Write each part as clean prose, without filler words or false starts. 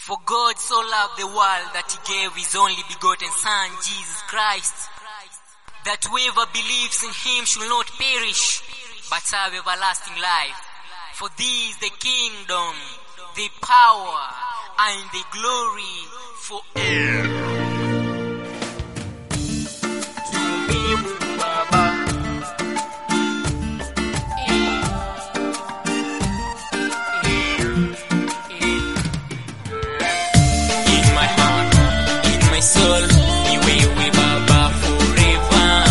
For God so loved the world that he gave his only begotten Son, Jesus Christ, that whoever believes in him shall not perish, but have everlasting life. For this the kingdom, the power, and the glory forever. Soul, iwewe Baba forever.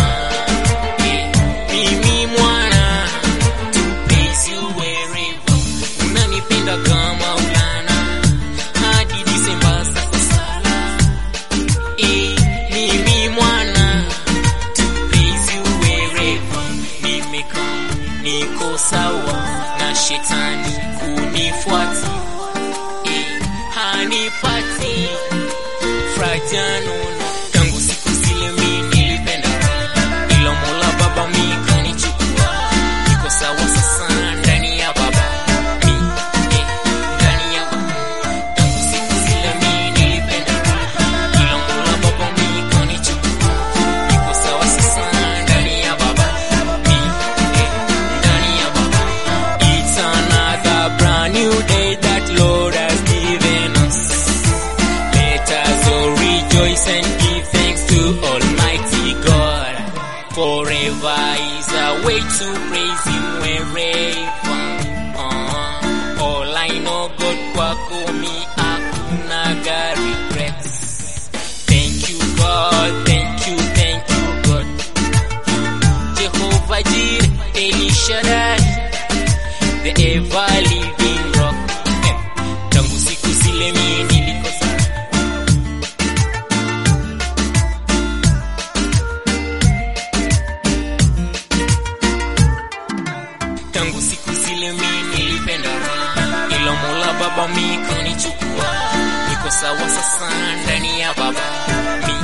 Mimi mwana, to praise you wherever. Unanipenda kama ulana, hadi Disemba sasa sala. Mimi mwana, to praise you wherever. Nimekam, niko sawa, na shetani kunifuati. Hanipati frajano tangu siku zile mimi nilipenda ila Mola Baba mikanichukua niko sawa sasa ndani ya Baba ndani ya Baba tangu siku zile mimi nilipenda ila Mola Baba mikanichukua niko sawa sasa ndani ya Baba ndani ya Baba. It's another brand new day that Lord has given us. Rejoice and give thanks to Almighty God. Forever is a way to praise him wherever. All I know, God kwako mi hakunaga regrets. Thank you God, thank you God. Jehovah Jireh, El Shaddai, the ever living rock. Tangu siku zile mimi nilikosa. Tangu siku zile mimi nilipenda ila Mola Baba mikanichukua niko sawa sasa ndani ya Baba.